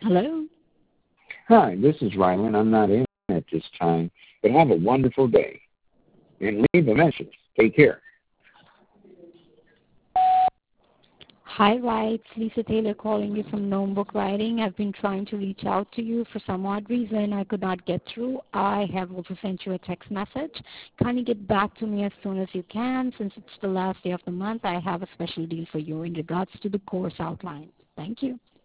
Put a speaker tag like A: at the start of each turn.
A: Hello.
B: Hi, this is Rylan. I'm not in at this time, but have a wonderful day and leave a message. Take care.
A: Hi, Wright. Lisa Taylor calling you from Gnome Book Writing. I've been trying to reach out to you. For some odd reason, I could not get through. I have also sent you a text message. Kindly get back to me as soon as you can. Since it's the last day of the month, I have a special deal for you in regards to the course outline. Thank you.